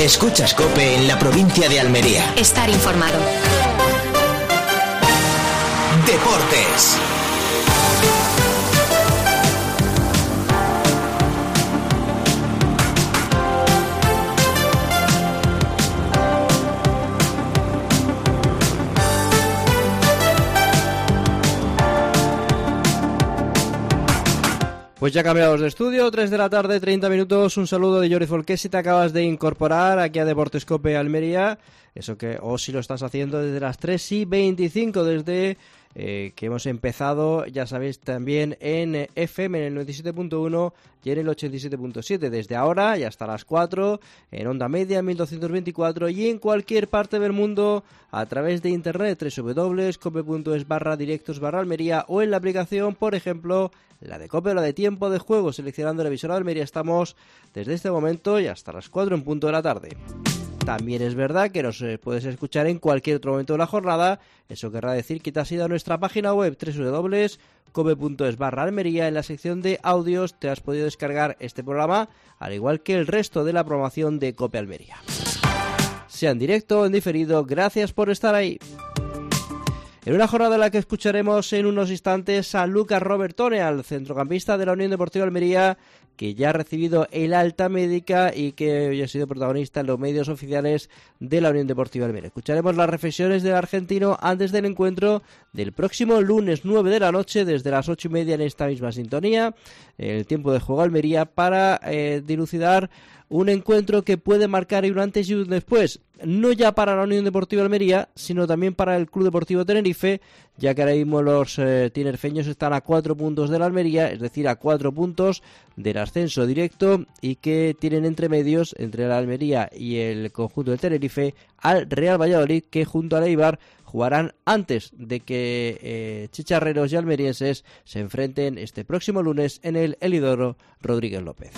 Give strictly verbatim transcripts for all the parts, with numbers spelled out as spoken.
Escuchas COPE en la provincia de Almería. Estar informado. Deportes. Pues ya cambiados de estudio, tres de la tarde, treinta minutos, un saludo de Jordi Folqué si te acabas de incorporar aquí a Deportes COPE Almería, eso que, o si lo estás haciendo desde las tres y veinticinco, desde eh, que hemos empezado, ya sabéis, también en F M, en el noventa y siete punto uno y en el ochenta y siete punto siete, desde ahora y hasta las cuatro, en onda media, mil doscientos veinticuatro y en cualquier parte del mundo a través de internet, doble u doble u doble u punto cope punto es barra directos barra Almería o en la aplicación, por ejemplo, la de COPE o la de Tiempo de Juego, seleccionando la emisora de Almería. Estamos desde este momento y hasta las cuatro en punto de la tarde. También es verdad que nos puedes escuchar en cualquier otro momento de la jornada. Eso querrá decir que te has ido a nuestra página web doble u doble u doble u punto cope punto es barra Almería. En la sección de audios te has podido descargar este programa, al igual que el resto de la programación de COPE Almería. Sea en directo o en diferido, gracias por estar ahí. En una jornada en la que escucharemos en unos instantes a Lucas Robertone, al centrocampista de la Unión Deportiva Almería, que ya ha recibido el alta médica y que hoy ha sido protagonista en los medios oficiales de la Unión Deportiva Almería. Escucharemos las reflexiones del argentino antes del encuentro del próximo lunes nueve de la noche, desde las ocho y media en esta misma sintonía, el tiempo de juego Almería, para eh, dilucidar un encuentro que puede marcar un antes y un después, no ya para la Unión Deportiva Almería, sino también para el Club Deportivo Tenerife, ya que ahora mismo los eh, tinerfeños están a cuatro puntos de la Almería, es decir, a cuatro puntos del ascenso directo, y que tienen entre medios, entre la Almería y el conjunto del Tenerife, al Real Valladolid, que junto al Eibar jugarán antes de que eh, chicharreros y almerienses se enfrenten este próximo lunes en el Elidoro Rodríguez López.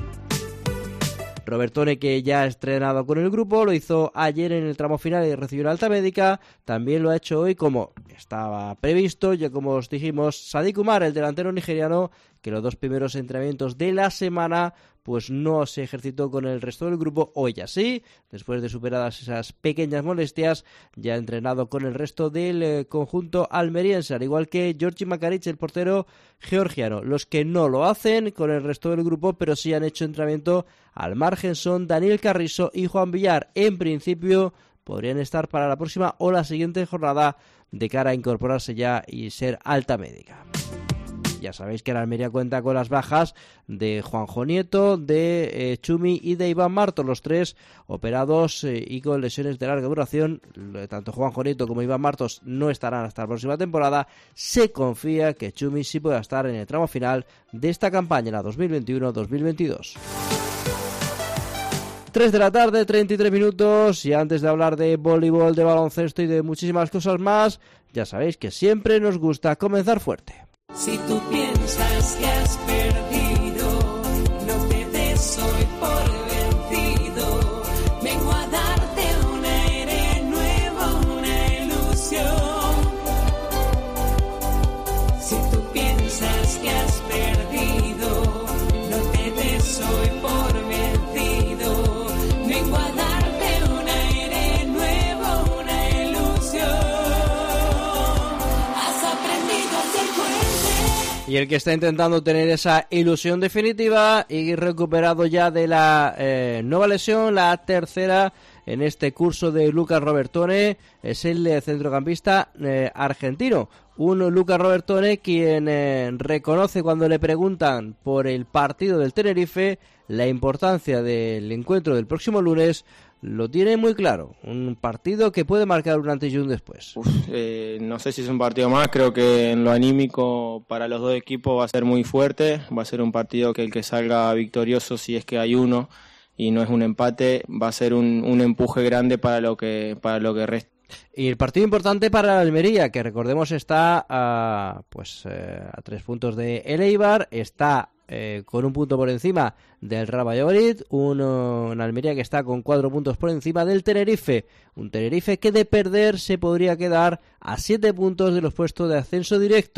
Robertone, que ya ha estrenado con el grupo, lo hizo ayer en el tramo final y recibió la alta médica, también lo ha hecho hoy como estaba previsto, ya como os dijimos, Sadik Umar, el delantero nigeriano, que los dos primeros entrenamientos de la semana pues no se ejercitó con el resto del grupo. Hoy ya sí, después de superadas esas pequeñas molestias, ya ha entrenado con el resto del eh, conjunto almeriense, al igual que Georgi Makaric, el portero georgiano. Los que no lo hacen con el resto del grupo, pero sí han hecho entrenamiento al margen, son Daniel Carrizo y Juan Villar. En principio podrían estar para la próxima o la siguiente jornada de cara a incorporarse ya y ser alta médica. Ya sabéis que la Almería cuenta con las bajas de Juanjo Nieto, de eh, Chumi y de Iván Martos, los tres operados eh, y con lesiones de larga duración. Tanto Juanjo Nieto como Iván Martos no estarán hasta la próxima temporada. Se confía que Chumi sí pueda estar en el tramo final de esta campaña, la dos mil veintiuno dos mil veintidós. tres de la tarde, treinta y tres minutos, y antes de hablar de voleibol, de baloncesto y de muchísimas cosas más, ya sabéis que siempre nos gusta comenzar fuerte. Si tú piensas que has perdido, no te des hoy por vencido. Vengo a darte un aire nuevo, una ilusión. Si tú piensas que has perdido, no te des hoy por vencido. Vengo a darte un aire nuevo, una ilusión. Has aprendido a ser fuerte. Y el que está intentando tener esa ilusión definitiva y recuperado ya de la eh, nueva lesión, la tercera en este curso de Lucas Robertone, es el eh, centrocampista eh, argentino. Un Lucas Robertone quien eh, reconoce cuando le preguntan por el partido del Tenerife la importancia del encuentro del próximo lunes. Lo tiene muy claro, un partido que puede marcar un antes y un después. Uf, eh, no sé si es un partido más, creo que en lo anímico para los dos equipos va a ser muy fuerte, va a ser un partido que el que salga victorioso, si es que hay uno y no es un empate, va a ser un, un empuje grande para lo que para lo que resta. Y el partido importante para la Almería, que recordemos está a, pues, eh, a tres puntos de el Eibar, está eh, con un punto por encima del Real Valladolid, uno, una Almería que está con cuatro puntos por encima del Tenerife, un Tenerife que de perder se podría quedar a siete puntos de los puestos de ascenso directo.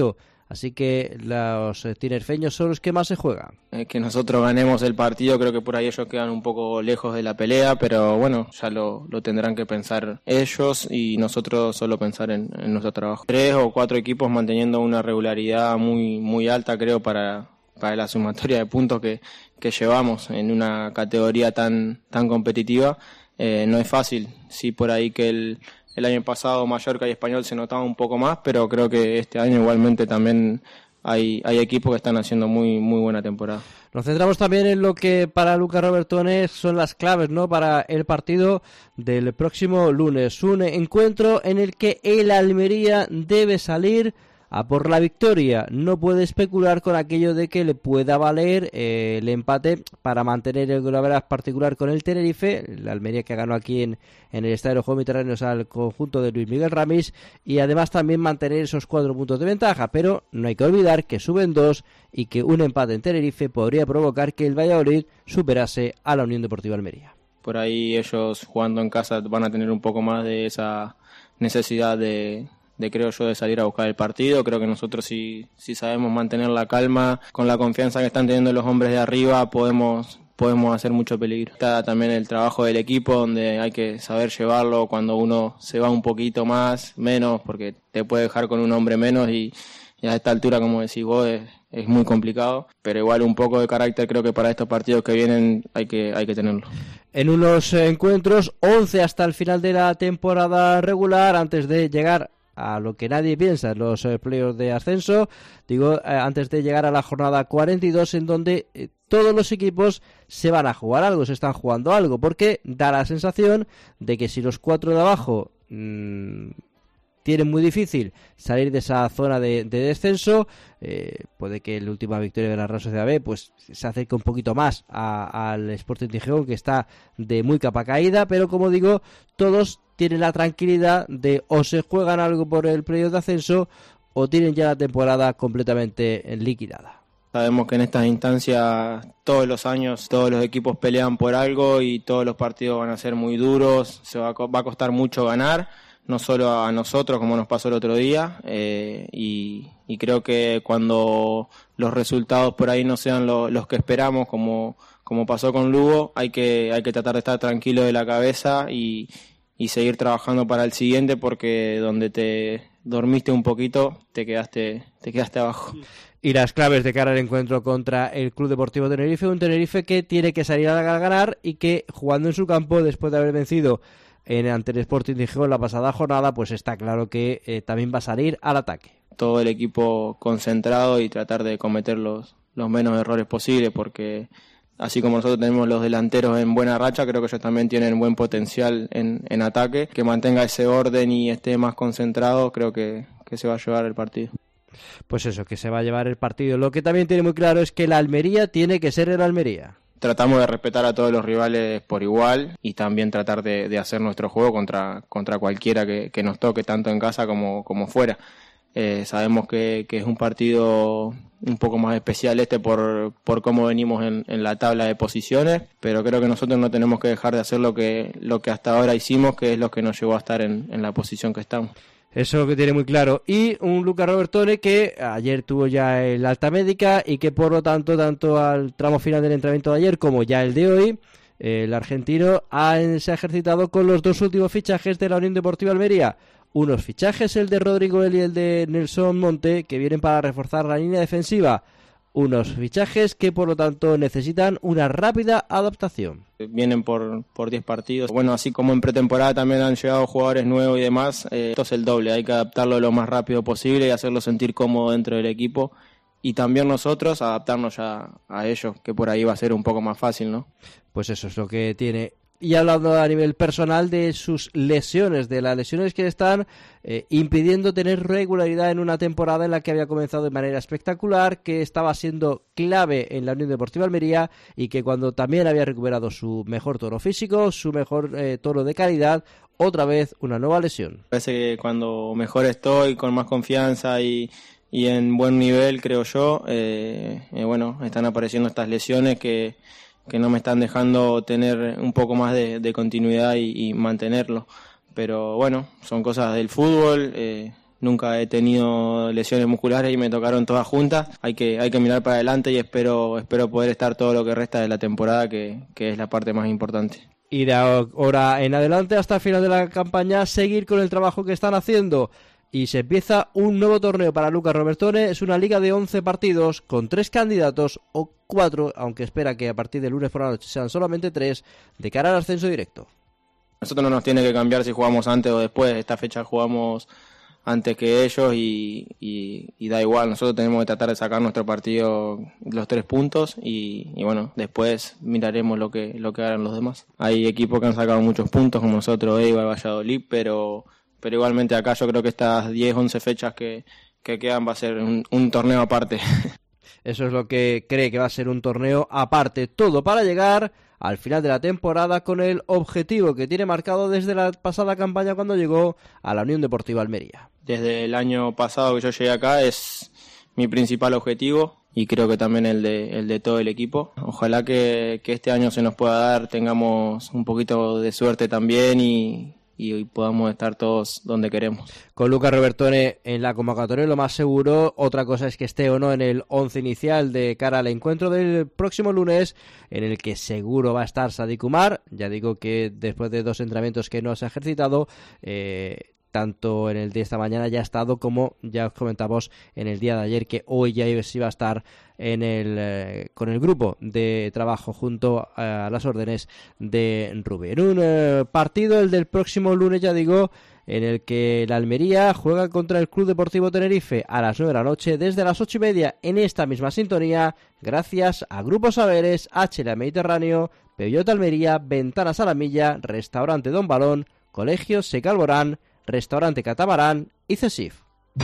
Así que los tinerfeños son los que más se juegan. Eh, que nosotros ganemos el partido, creo que por ahí ellos quedan un poco lejos de la pelea, pero bueno, ya lo, lo tendrán que pensar ellos y nosotros solo pensar en, en nuestro trabajo. Tres o cuatro equipos manteniendo una regularidad muy, muy alta, creo, para... para la sumatoria de puntos que, que llevamos en una categoría tan tan competitiva, eh, no es fácil. Sí, por ahí que el, el año pasado Mallorca y Español se notaba un poco más, pero creo que este año igualmente también hay, hay equipos que están haciendo muy muy buena temporada. Nos centramos también en lo que para Luca Robertone son las claves, ¿no?, para el partido del próximo lunes. Un encuentro en el que el Almería debe salir a por la victoria. No puede especular con aquello de que le pueda valer eh, el empate para mantener el golaveraje particular con el Tenerife, la Almería que ganó aquí en, en el Estadio de los Juegos Mediterráneos al conjunto de Luis Miguel Ramis, y además también mantener esos cuatro puntos de ventaja, pero no hay que olvidar que suben dos y que un empate en Tenerife podría provocar que el Valladolid superase a la Unión Deportiva Almería. Por ahí ellos jugando en casa van a tener un poco más de esa necesidad de... de creo yo de salir a buscar el partido. Creo que nosotros si, si sabemos mantener la calma, con la confianza que están teniendo los hombres de arriba, podemos podemos hacer mucho peligro. Está también el trabajo del equipo, donde hay que saber llevarlo cuando uno se va un poquito más, menos, porque te puede dejar con un hombre menos y, y a esta altura, como decís vos, es, es muy complicado, pero igual un poco de carácter creo que para estos partidos que vienen hay que, hay que tenerlo. En unos encuentros, once hasta el final de la temporada regular, antes de llegar a lo que nadie piensa, los eh, playoffs de ascenso, digo, eh, antes de llegar a la jornada cuarenta y dos, en donde eh, todos los equipos se van a jugar algo, se están jugando algo, porque da la sensación de que si los cuatro de abajo mmm, tienen muy difícil salir de esa zona de, de descenso, eh, puede que la última victoria de la Real Sociedad B pues se acerque un poquito más a, al Sporting de Gijón, que está de muy capa caída, pero como digo, todos tienen la tranquilidad de o se juegan algo por el playoff de ascenso o tienen ya la temporada completamente liquidada. Sabemos que en estas instancias todos los años todos los equipos pelean por algo y todos los partidos van a ser muy duros, se va a, va a costar mucho ganar, no solo a nosotros como nos pasó el otro día, eh, y, y creo que cuando los resultados por ahí no sean lo, los que esperamos, como, como pasó con Lugo, hay que, hay que tratar de estar tranquilo de la cabeza y, y seguir trabajando para el siguiente, porque donde te dormiste un poquito te quedaste, te quedaste abajo. Y las claves de cara al encuentro contra el Club Deportivo Tenerife, un Tenerife que tiene que salir a ganar y que, jugando en su campo después de haber vencido en ante el Sporting de Gijón la pasada jornada, pues está claro que eh, también va a salir al ataque. Todo el equipo concentrado y tratar de cometer los, los menos errores posibles, porque así como nosotros tenemos los delanteros en buena racha, creo que ellos también tienen buen potencial en, en ataque. Que mantenga ese orden y esté más concentrado, creo que, que se va a llevar el partido. Pues eso, que se va a llevar el partido. Lo que también tiene muy claro es que la Almería tiene que ser el Almería. Tratamos de respetar a todos los rivales por igual y también tratar de, de hacer nuestro juego contra, contra cualquiera que, que nos toque, tanto en casa como, como fuera. Eh, sabemos que, que es un partido un poco más especial este por, por cómo venimos en, en la tabla de posiciones, pero creo que nosotros no tenemos que dejar de hacer lo que, lo que hasta ahora hicimos, que es lo que nos llevó a estar en, en la posición que estamos. Eso que tiene muy claro. Y un Luca Robertone que ayer tuvo ya el alta médica y que por lo tanto, tanto al tramo final del entrenamiento de ayer como ya el de hoy, el argentino ha, se ha ejercitado con los dos últimos fichajes de la Unión Deportiva Almería. Unos fichajes, el de Rodrigo Eli y el de Nelson Monte, que vienen para reforzar la línea defensiva. Unos fichajes que por lo tanto necesitan una rápida adaptación. Vienen por por diez partidos. Bueno, así como en pretemporada también han llegado jugadores nuevos y demás, eh, esto es el doble. Hay que adaptarlo lo más rápido posible y hacerlo sentir cómodo dentro del equipo. Y también nosotros adaptarnos ya a ellos, que por ahí va a ser un poco más fácil, ¿no? Pues eso es lo que tiene. Y hablando a nivel personal de sus lesiones, de las lesiones que están eh, impidiendo tener regularidad en una temporada en la que había comenzado de manera espectacular, que estaba siendo clave en la Unión Deportiva Almería y que cuando también había recuperado su mejor tono físico, su mejor eh, tono de calidad, otra vez una nueva lesión. Parece que cuando mejor estoy, con más confianza y, y en buen nivel, creo yo, eh, eh, bueno, están apareciendo estas lesiones que... que no me están dejando tener un poco más de, de continuidad y, y mantenerlo. Pero bueno, son cosas del fútbol, eh, nunca he tenido lesiones musculares y me tocaron todas juntas. Hay que, hay que mirar para adelante y espero, espero poder estar todo lo que resta de la temporada, que, que es la parte más importante. Y de ahora en adelante hasta el final de la campaña seguir con el trabajo que están haciendo. Y se empieza un nuevo torneo para Lucas Robertone. Es una liga de once partidos con tres candidatos o cuatro, aunque espera que a partir del lunes por la noche sean solamente tres, de cara al ascenso directo. Nosotros no nos tiene que cambiar si jugamos antes o después. Esta fecha jugamos antes que ellos y, y, y da igual. Nosotros tenemos que tratar de sacar nuestro partido los tres puntos y, y bueno, después miraremos lo que, lo que hagan los demás. Hay equipos que han sacado muchos puntos como nosotros, Eibar, Valladolid, pero... pero igualmente acá yo creo que estas diez, once fechas que, que quedan va a ser un, un torneo aparte. Eso es lo que cree que va a ser un torneo aparte, todo para llegar al final de la temporada con el objetivo que tiene marcado desde la pasada campaña cuando llegó a la Unión Deportiva Almería. Desde el año pasado que yo llegué acá es mi principal objetivo y creo que también el de, el de todo el equipo. Ojalá que, que este año se nos pueda dar, tengamos un poquito de suerte también y... y hoy podamos estar todos donde queremos. Con Lucas Robertone en la convocatoria lo más seguro, otra cosa es que esté o no en el once inicial de cara al encuentro del próximo lunes, en el que seguro va a estar Sadik Umar. Ya digo que después de dos entrenamientos que no se ha ejercitado, eh, tanto en el de esta mañana ya ha estado como ya os comentamos en el día de ayer, que hoy ya iba a estar en el eh, con el grupo de trabajo junto a las órdenes de Rubí. En un eh, partido, el del próximo lunes, ya digo, en el que la Almería juega contra el Club Deportivo Tenerife a las nueve de la noche, desde las ocho y media en esta misma sintonía, gracias a Grupo Saberes, H L A Mediterráneo, Peugeot Almería, Ventanas a la Milla, Restaurante Don Balón, Colegio Secalborán, Restaurante Catamarán y CESIF.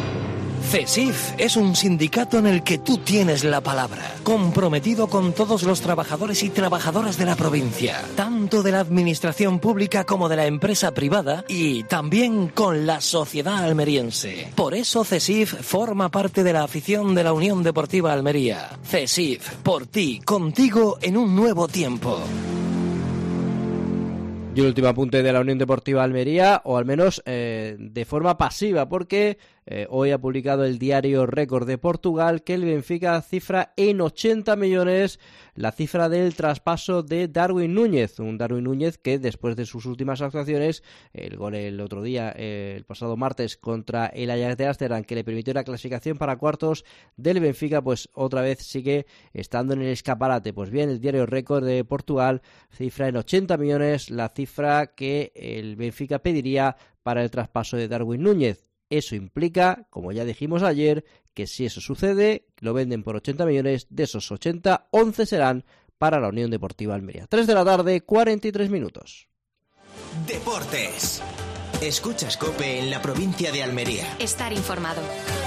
CESIF es un sindicato en el que tú tienes la palabra, comprometido con todos los trabajadores y trabajadoras de la provincia, tanto de la administración pública como de la empresa privada y también con la sociedad almeriense. Por eso CESIF forma parte de la afición de la Unión Deportiva Almería. CESIF, por ti, contigo en un nuevo tiempo. Y el último apunte de la Unión Deportiva Almería, o al menos eh, de forma pasiva, porque eh, hoy ha publicado el diario Récord de Portugal que el Benfica cifra en ochenta millones la cifra del traspaso de Darwin Núñez, un Darwin Núñez que después de sus últimas actuaciones, el gol el otro día, eh, el pasado martes contra el Ajax de Ámsterdam, que le permitió la clasificación para cuartos del Benfica, pues otra vez sigue estando en el escaparate. Pues bien, el diario Récord de Portugal cifra en ochenta millones la cifra que el Benfica pediría para el traspaso de Darwin Núñez. Eso implica, como ya dijimos ayer, que si eso sucede, lo venden por ochenta millones, de esos ochenta, once serán para la Unión Deportiva Almería. tres de la tarde, cuarenta y tres minutos. Deportes. Escuchas COPE en la provincia de Almería. Estar informado.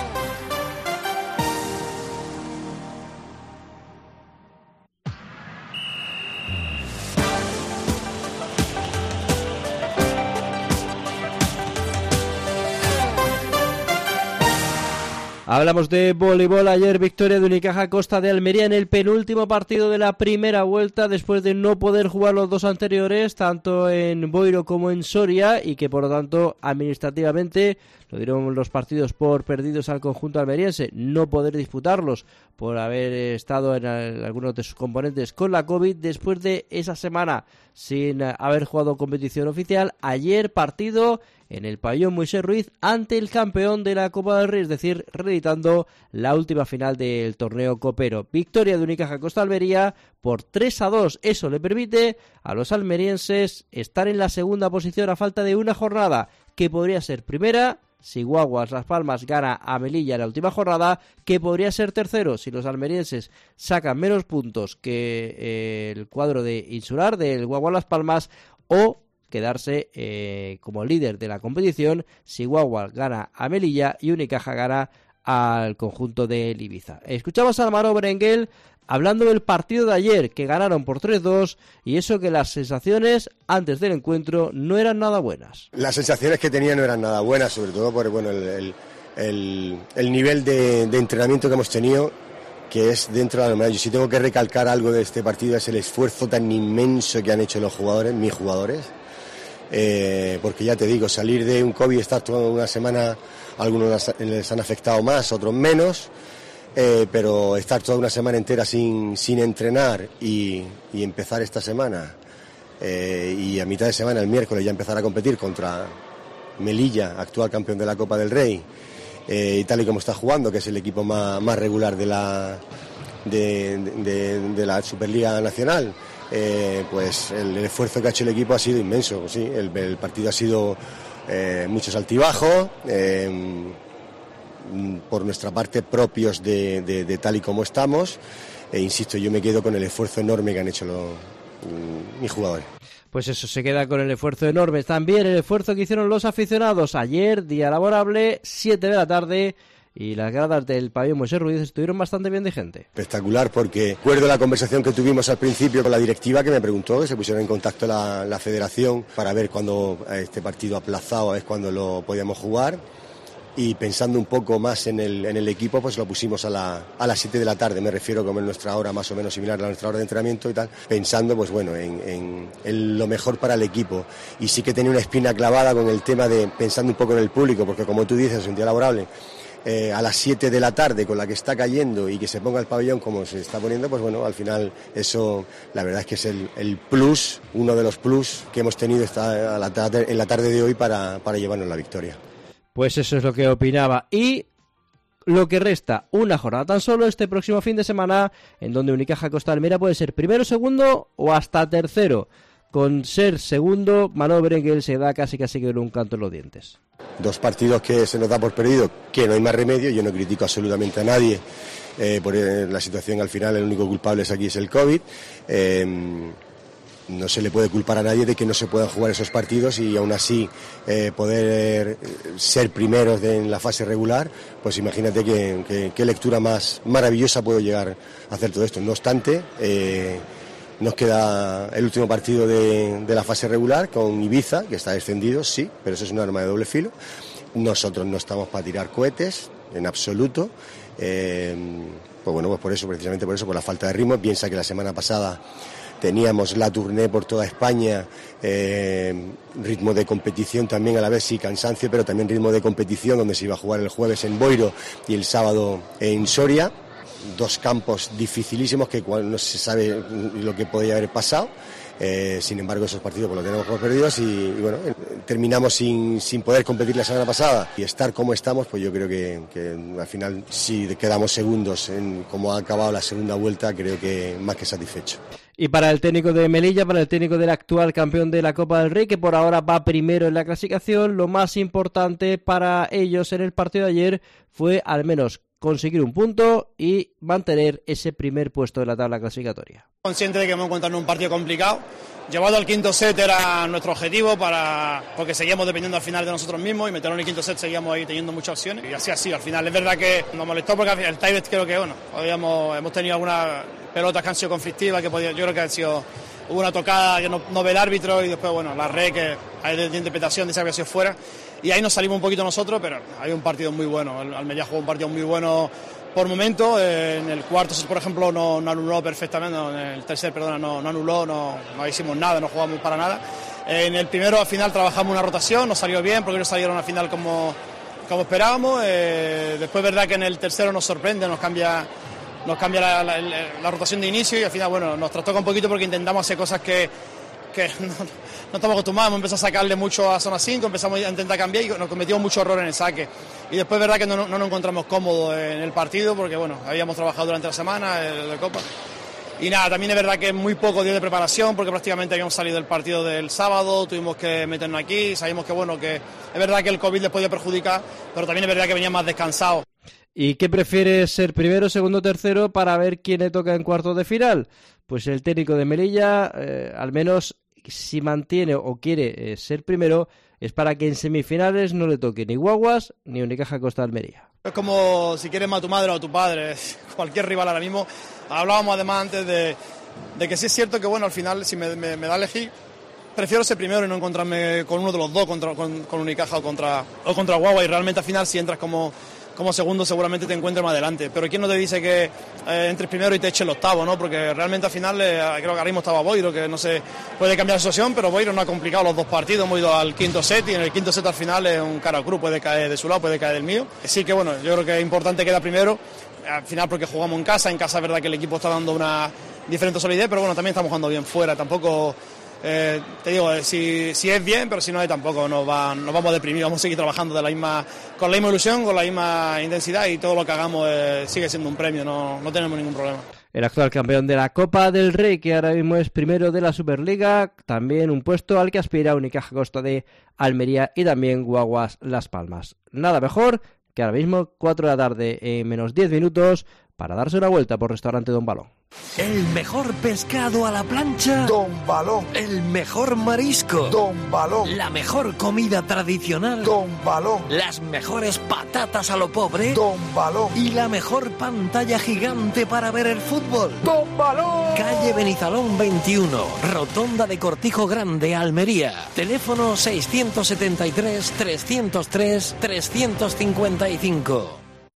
Hablamos de voleibol. Ayer victoria de Unicaja Costa de Almería en el penúltimo partido de la primera vuelta, después de no poder jugar los dos anteriores, tanto en Boiro como en Soria, y que por lo tanto administrativamente lo dieron los partidos por perdidos al conjunto almeriense, no poder disputarlos por haber estado en algunos de sus componentes con la COVID, después de esa semana sin haber jugado competición oficial. Ayer partido en el pabellón Moisés Ruiz ante el campeón de la Copa del Rey, es decir, reeditando la última final del torneo copero. Victoria de Unicaja Costa Almería por tres a dos. Eso le permite a los almerienses estar en la segunda posición a falta de una jornada, que podría ser primera si Guaguas Las Palmas gana a Melilla en la última jornada, que podría ser tercero si los almerienses sacan menos puntos que eh, el cuadro de Insular del Guaguas Las Palmas, o quedarse eh, como líder de la competición si Guaguas gana a Melilla y Unicaja gana al conjunto de Ibiza. Escuchamos a Álvaro Berenguel hablando del partido de ayer, que ganaron por tres dos, y eso que las sensaciones antes del encuentro no eran nada buenas. Las sensaciones que tenía no eran nada buenas, sobre todo por bueno, el, el, el, el nivel de, de entrenamiento que hemos tenido, que es dentro de la normalidad. Yo sí tengo que recalcar algo de este partido, es el esfuerzo tan inmenso que han hecho los jugadores, mis jugadores. eh, porque ya te digo, salir de un COVID, estar toda una semana, algunos les han afectado más, otros menos, eh, pero estar toda una semana entera sin, sin entrenar y, y empezar esta semana, eh, y a mitad de semana, el miércoles, ya empezar a competir contra Melilla, actual campeón de la Copa del Rey, eh, y tal y como está jugando, que es el equipo más, más regular de la, de, de, de la Superliga Nacional, eh, pues el, el esfuerzo que ha hecho el equipo ha sido inmenso. Sí, el, el partido ha sido eh, muchos altibajos, eh, por nuestra parte propios de, de, de tal y como estamos, e insisto, yo me quedo con el esfuerzo enorme que han hecho los, mis jugadores. Pues eso, se queda con el esfuerzo enorme. También el esfuerzo que hicieron los aficionados ayer, día laborable, siete de la tarde, y las gradas del pabellón Moisés Ruiz estuvieron bastante bien de gente. Espectacular, porque recuerdo la conversación que tuvimos al principio con la directiva, que me preguntó, que se pusieron en contacto la, la federación para ver cuándo este partido aplazado es cuando lo podíamos jugar. Y pensando un poco más en el, en el equipo, pues lo pusimos a, la, a las siete de la tarde, me refiero como en nuestra hora más o menos similar a nuestra hora de entrenamiento y tal, pensando pues bueno en, en, en lo mejor para el equipo. Y sí que tenía una espina clavada con el tema de pensando un poco en el público, porque como tú dices, es un día laborable, eh, a las siete de la tarde con la que está cayendo y que se ponga el pabellón como se está poniendo, pues bueno, al final eso la verdad es que es el, el plus, uno de los plus que hemos tenido esta, a la tarde, en la tarde de hoy para, para llevarnos la victoria. Pues eso es lo que opinaba. Y lo que resta, una jornada tan solo este próximo fin de semana, en donde Unicaja Costa Almería puede ser primero, segundo o hasta tercero. Con ser segundo, Manolo Berenguer se da casi casi con un canto en los dientes. Dos partidos que se nos da por perdido, que no hay más remedio. Yo no critico absolutamente a nadie eh, por la situación. Al final el único culpable es aquí es el COVID. Eh, No se le puede culpar a nadie de que no se puedan jugar esos partidos y aún así eh, poder ser primeros de, en la fase regular, pues imagínate que, que, qué lectura más maravillosa puedo llegar a hacer todo esto. No obstante, eh, nos queda el último partido de, de la fase regular con Ibiza, que está descendido, sí, pero eso es un arma de doble filo. Nosotros no estamos para tirar cohetes, en absoluto. Eh, pues bueno, pues por eso, precisamente por eso, por la falta de ritmo. Piensa que la semana pasada teníamos la tournée por toda España, eh, ritmo de competición también a la vez, sí, cansancio, pero también ritmo de competición, donde se iba a jugar el jueves en Boiro y el sábado en Soria. Dos campos dificilísimos que no se sabe lo que podía haber pasado. Eh, sin embargo, esos partidos pues, los tenemos por perdidos y, y bueno, terminamos sin, sin poder competir la semana pasada y estar como estamos, pues yo creo que, que al final, si quedamos segundos en cómo ha acabado la segunda vuelta, creo que más que satisfecho. Y para el técnico de Melilla, para el técnico del actual campeón de la Copa del Rey, que por ahora va primero en la clasificación, lo más importante para ellos en el partido de ayer fue al menos conseguir un punto y mantener ese primer puesto de la tabla clasificatoria. Consciente de que hemos encontrado un partido complicado. Llevado al quinto set era nuestro objetivo, para porque seguíamos dependiendo al final de nosotros mismos y meterlo en el quinto set seguíamos ahí teniendo muchas opciones y así ha sido. Al final es verdad que nos molestó porque el tiebreak creo que bueno, habíamos, hemos tenido algunas pelotas que han sido conflictivas, que podía, yo creo que han sido, hubo una tocada que no, no ve el árbitro y después bueno, la red que hay de, de interpretación de esa que ha sido fuera y ahí nos salimos un poquito nosotros, pero hay un partido muy bueno, el Almería jugó un partido muy bueno por momento, eh, en el cuarto set por ejemplo no, no anuló perfectamente, no, en el tercer perdona no, no anuló, no, no hicimos nada, no jugamos para nada. Eh, en el primero al final trabajamos una rotación, nos salió bien porque ellos salieron al final como, como esperábamos, eh, después verdad que en el tercero nos sorprende, nos cambia, nos cambia la, la, la rotación de inicio y al final bueno, nos trastoca un poquito porque intentamos hacer cosas que, que no, no estamos acostumbrados, hemos empezado a sacarle mucho a zona cinco, empezamos a intentar cambiar y nos cometimos mucho error en el saque. Y después verdad que no, no nos encontramos cómodos en el partido porque bueno, habíamos trabajado durante la semana de la Copa. Y nada, también es verdad que es muy poco día de preparación porque prácticamente habíamos salido del partido del sábado, tuvimos que meternos aquí, sabíamos que bueno, que es verdad que el COVID les podía perjudicar, pero también es verdad que venían más descansados. ¿Y qué prefieres, ser primero, segundo, tercero para ver quién le toca en cuartos de final? Pues el técnico de Melilla, eh, al menos si mantiene o quiere eh, ser primero, es para que en semifinales no le toque ni Guaguas ni Unicaja Costa Almería. Es como si quieres más a tu madre o a tu padre, cualquier rival ahora mismo. Hablábamos además antes de, de que sí es cierto que bueno, al final si me, me, me da a elegir, prefiero ser primero y no encontrarme con uno de los dos, contra, con, con Unicaja o contra, o contra Guagua, y realmente al final si entras como como segundo seguramente te encuentres más adelante. Pero ¿quién no te dice que eh, entres primero y te eche el octavo, ¿no? Porque realmente al final eh, creo que ahora mismo estaba Boiro, que no se puede cambiar la situación, pero Boiro no ha complicado los dos partidos. Hemos ido al quinto set y en el quinto set al final es un cara cruz, puede caer de su lado, puede caer del mío. Así que bueno, yo creo que es importante quedar primero, al final porque jugamos en casa, en casa es verdad que el equipo está dando una diferente solidez, pero bueno, también estamos jugando bien fuera, tampoco... Eh, te digo, eh, si, si es bien, pero si no es tampoco nos, va, nos vamos a deprimir, vamos a seguir trabajando de la misma, con la misma ilusión, con la misma intensidad y todo lo que hagamos eh, sigue siendo un premio, no, no tenemos ningún problema. El actual campeón de la Copa del Rey, que ahora mismo es primero de la Superliga, también un puesto al que aspira Unicaja Costa de Almería y también Guaguas Las Palmas. Nada mejor que ahora mismo, cuatro de la tarde en menos diez minutos, para darse una vuelta por Restaurante Don Balón. El mejor pescado a la plancha. Don Balón. El mejor marisco. Don Balón. La mejor comida tradicional. Don Balón. Las mejores patatas a lo pobre. Don Balón. Y la mejor pantalla gigante para ver el fútbol. Don Balón. Calle Benizalón veintiuno, Rotonda de Cortijo Grande, Almería. Teléfono seiscientos setenta y tres, trescientos tres, trescientos cincuenta y cinco.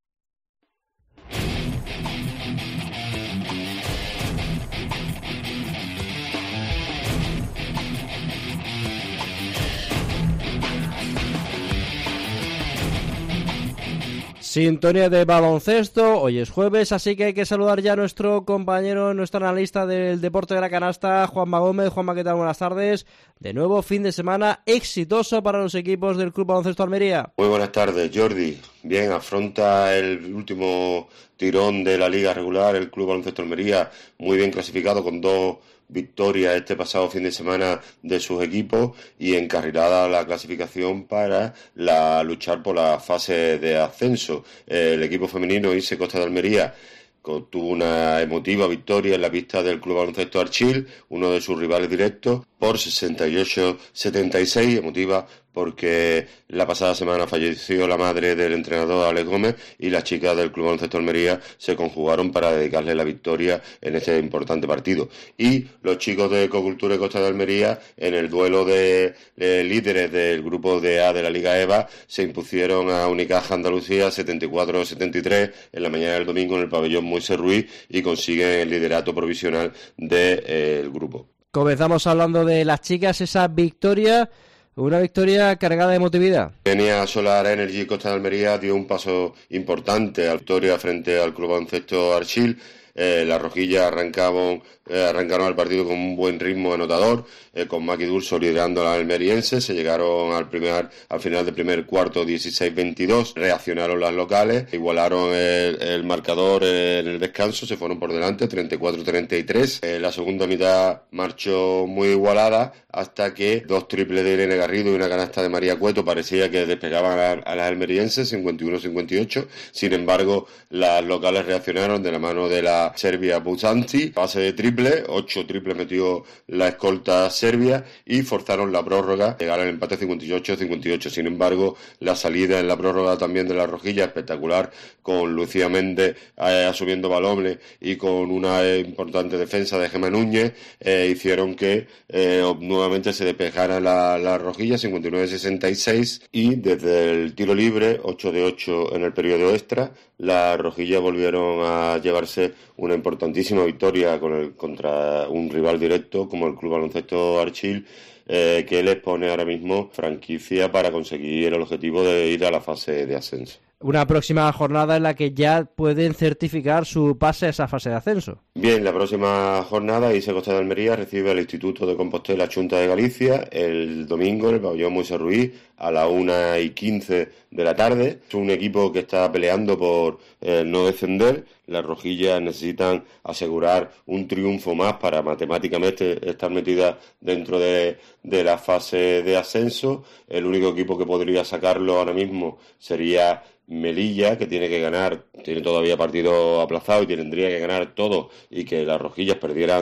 Sintonía de baloncesto, hoy es jueves, así que hay que saludar ya a nuestro compañero, nuestro analista del deporte de la canasta, Juanma Gómez. Juanma, ¿qué tal? Buenas tardes. De nuevo, fin de semana exitoso para los equipos del Club Baloncesto Almería. Muy buenas tardes, Jordi. Bien, afronta el último tirón de la liga regular el Club Baloncesto Almería, muy bien clasificado con dos victoria este pasado fin de semana de sus equipos y encarrilada la clasificación para la luchar por la fase de ascenso. El equipo femenino Ise Costa de Almería tuvo una emotiva victoria en la pista del Club Baloncesto Archil, uno de sus rivales directos, por sesenta y ocho a setenta y seis, emotiva porque la pasada semana falleció la madre del entrenador Alex Gómez y las chicas del Club Baloncesto Almería se conjugaron para dedicarle la victoria en este importante partido. Y los chicos de Ecocultura y Costa de Almería, en el duelo de, de líderes del grupo de A de la Liga EVA, se impusieron a Unicaja Andalucía setenta y cuatro a setenta y tres en la mañana del domingo en el pabellón Moisés Ruiz y consiguen el liderato provisional del eh, grupo. Comenzamos hablando de las chicas, esa victoria, una victoria cargada de emotividad. Kenia Solar Energy Costa de Almería dio un paso importante a la victoria frente al Club Baloncesto Archil. Eh, las rojillas arrancaban, eh, arrancaron el partido con un buen ritmo anotador, eh, con Maki Durso liderando a la almeriense. Se llegaron al primer, al final del primer cuarto dieciséis veintidós, reaccionaron las locales, igualaron el, el marcador eh, en el descanso, se fueron por delante treinta y cuatro a treinta y tres. Eh, la segunda mitad marchó muy igualada hasta que dos triples de Irene Garrido y una canasta de María Cueto parecía que despegaban a, a las almerienses, cincuenta y uno a cincuenta y ocho. Sin embargo, las locales reaccionaron de la mano de la Serbia Buzanti, base de triple, ocho triples metió la escolta serbia y forzaron la prórroga, llegar al empate cincuenta y ocho a cincuenta y ocho. Sin embargo, la salida en la prórroga también de la rojilla espectacular, con Lucía Méndez eh, asumiendo balones y con una eh, importante defensa de Gemma Núñez, eh, hicieron que eh, nuevamente se despejara la, la rojilla, cincuenta y nueve a sesenta y seis, y desde el tiro libre, ocho de ocho en el periodo extra, las rojillas volvieron a llevarse una importantísima victoria con el, contra un rival directo como el Club Baloncesto Archil, eh, que les pone ahora mismo franquicia para conseguir el objetivo de ir a la fase de ascenso. Una próxima jornada en la que ya pueden certificar su pase a esa fase de ascenso. Bien, la próxima jornada Ise Costa de Almería recibe al Instituto de Compostela Xunta de Galicia el domingo en el pabellón Moisés Ruiz a las una y quince de la tarde. Es un equipo que está peleando por eh, no descender. Las rojillas necesitan asegurar un triunfo más para matemáticamente estar metidas dentro de, de la fase de ascenso. El único equipo que podría sacarlo ahora mismo sería Melilla, que tiene que ganar, tiene todavía partido aplazado y tendría que ganar todo y que las rojillas perdieran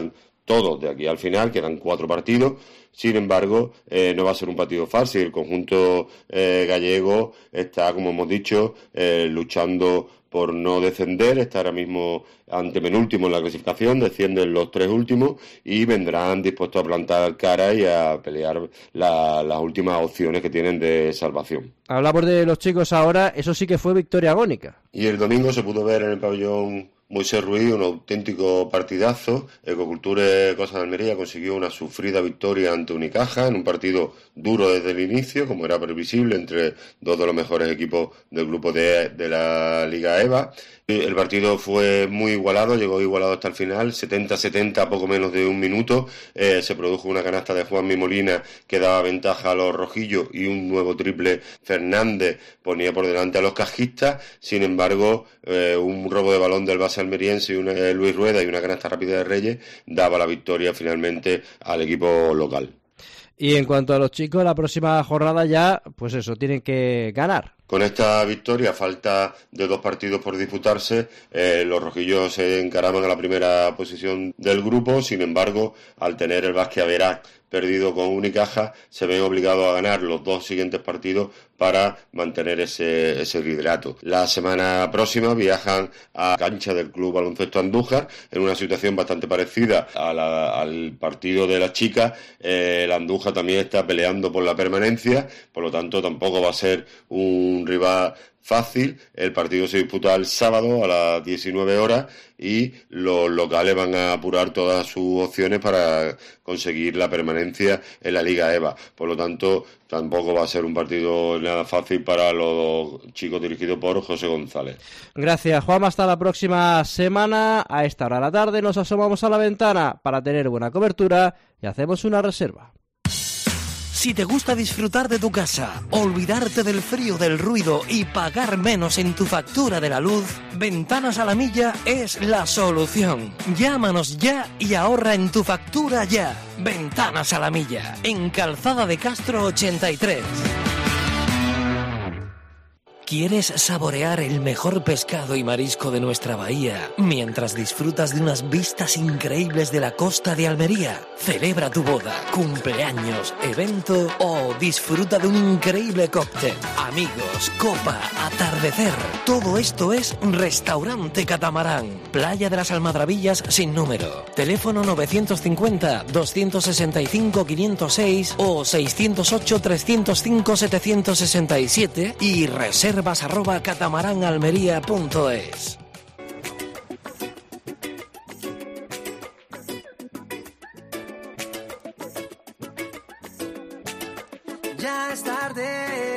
todos de aquí al final, quedan cuatro partidos. Sin embargo, eh, no va a ser un partido fácil. El conjunto eh, gallego está, como hemos dicho, eh, luchando por no descender, está ahora mismo antepenúltimo en la clasificación, descienden los tres últimos y vendrán dispuestos a plantar cara y a pelear la, las últimas opciones que tienen de salvación. Hablamos de los chicos ahora, eso sí que fue victoria agónica. Y el domingo se pudo ver en el pabellón Moisés Ruiz un auténtico partidazo. Ecoculture Costa de Almería consiguió una sufrida victoria ante Unicaja en un partido duro desde el inicio, como era previsible, entre dos de los mejores equipos del grupo de, de la Liga E V A. El partido fue muy igualado, llegó igualado hasta el final, setenta setenta a poco menos de un minuto. Eh, se produjo una canasta de Juanmi Molina que daba ventaja a los rojillos y un nuevo triple Fernández ponía por delante a los cajistas. Sin embargo, eh, un robo de balón del base almeriense y una, eh, Luis Rueda y una canasta rápida de Reyes daba la victoria finalmente al equipo local. Y en cuanto a los chicos, la próxima jornada ya, pues eso, tienen que ganar. Con esta victoria, a falta de dos partidos por disputarse, eh, los rojillos se encaraman a la primera posición del grupo. Sin embargo, al tener el Basque Averas perdido con Unicaja, se ven obligados a ganar los dos siguientes partidos para mantener ese, ese liderato. La semana próxima viajan a cancha del Club Baloncesto Andújar en una situación bastante parecida a la, al partido de las chicas. Eh, el Andújar también está peleando por la permanencia, por lo tanto tampoco va a ser un rival fácil. El partido se disputa el sábado a las diecinueve horas y los locales van a apurar todas sus opciones para conseguir la permanencia en la Liga E V A. Por lo tanto, tampoco va a ser un partido nada fácil para los chicos dirigidos por José González. Gracias, Juan. Hasta la próxima semana. A esta hora de la tarde nos asomamos a la ventana para tener buena cobertura y hacemos una reserva. Si te gusta disfrutar de tu casa, olvidarte del frío, del ruido y pagar menos en tu factura de la luz, Ventanas a la Milla es la solución. Llámanos ya y ahorra en tu factura ya. Ventanas a la Milla, en Calzada de Castro ochenta y tres. ¿Quieres saborear el mejor pescado y marisco de nuestra bahía mientras disfrutas de unas vistas increíbles de la costa de Almería? Celebra tu boda, cumpleaños, evento o disfruta de un increíble cóctel. Amigos, copa, atardecer. Todo esto es Restaurante Catamarán. Playa de las Almadrabillas sin número. Teléfono novecientos cincuenta, doscientos sesenta y cinco, quinientos seis o seiscientos ocho, trescientos cinco, setecientos sesenta y siete y reserva arroba catamaranalmería punto es. Ya es tarde,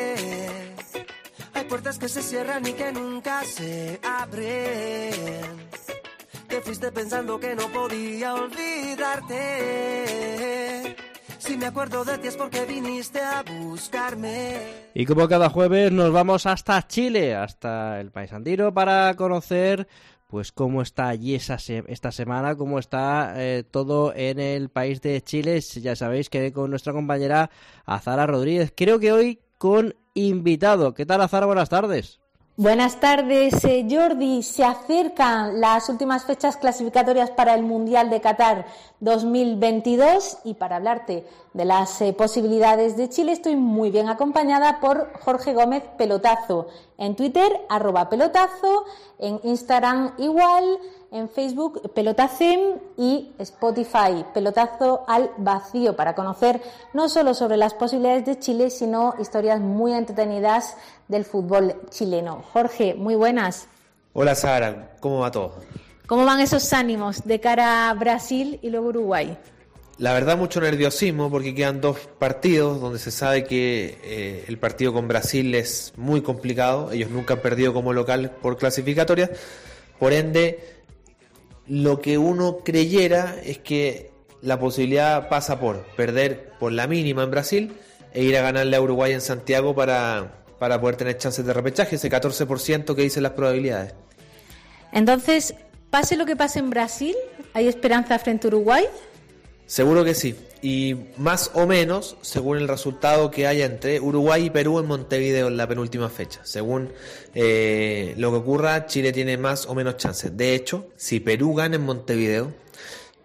hay puertas que se cierran y que nunca se abren. Te fuiste pensando que no podía olvidarte. Si me acuerdo de ti es porque viniste a buscarme. Y como cada jueves nos vamos hasta Chile, hasta el país andino, para conocer pues cómo está allí esa se- esta semana, cómo está eh, todo en el país de Chile. Ya sabéis que con nuestra compañera Azara Rodríguez, creo que hoy con invitado. ¿Qué tal, Azara? Buenas tardes. Buenas tardes, eh, Jordi. Se acercan las últimas fechas clasificatorias para el Mundial de Qatar dos mil veintidós y para hablarte de las eh, posibilidades de Chile estoy muy bien acompañada por Jorge Gómez Pelotazo. En Twitter, arroba pelotazo, en Instagram igual, en Facebook Pelotacem y Spotify Pelotazo al vacío, para conocer no solo sobre las posibilidades de Chile, sino historias muy entretenidas del fútbol chileno. Jorge, muy buenas. Hola Sara, ¿cómo va todo? ¿Cómo van esos ánimos de cara a Brasil y luego Uruguay? La verdad, mucho nerviosismo porque quedan dos partidos donde se sabe que eh, el partido con Brasil es muy complicado. Ellos nunca han perdido como local por clasificatorias. Por ende, lo que uno creyera es que la posibilidad pasa por perder por la mínima en Brasil e ir a ganarle a Uruguay en Santiago para, para poder tener chances de repechaje, ese catorce por ciento que dicen las probabilidades. Entonces, pase lo que pase en Brasil, ¿hay esperanza frente a Uruguay? Seguro que sí, y más o menos según el resultado que haya entre Uruguay y Perú en Montevideo en la penúltima fecha. Según eh, lo que ocurra, Chile tiene más o menos chances. De hecho, si Perú gana en Montevideo,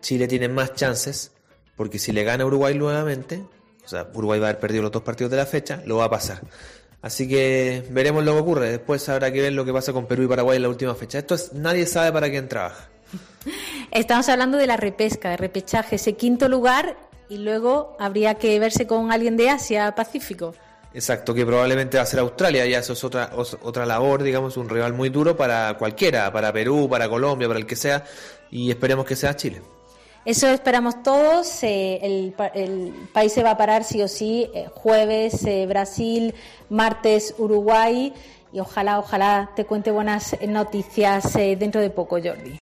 Chile tiene más chances, porque si le gana a Uruguay nuevamente, o sea, Uruguay va a haber perdido los dos partidos de la fecha, lo va a pasar. Así que veremos lo que ocurre. Después habrá que ver lo que pasa con Perú y Paraguay en la última fecha. Esto es, nadie sabe para quién trabaja. Estamos hablando de la repesca, de repechaje, ese quinto lugar, y luego habría que verse con alguien de Asia Pacífico. Exacto, que probablemente va a ser Australia, ya eso es otra otra labor, digamos, un rival muy duro para cualquiera, para Perú, para Colombia, para el que sea, y esperemos que sea Chile. Eso esperamos todos. Eh, el, el país se va a parar sí o sí. Eh, jueves eh, Brasil, martes Uruguay, y ojalá, ojalá te cuente buenas noticias eh, dentro de poco, Jordi.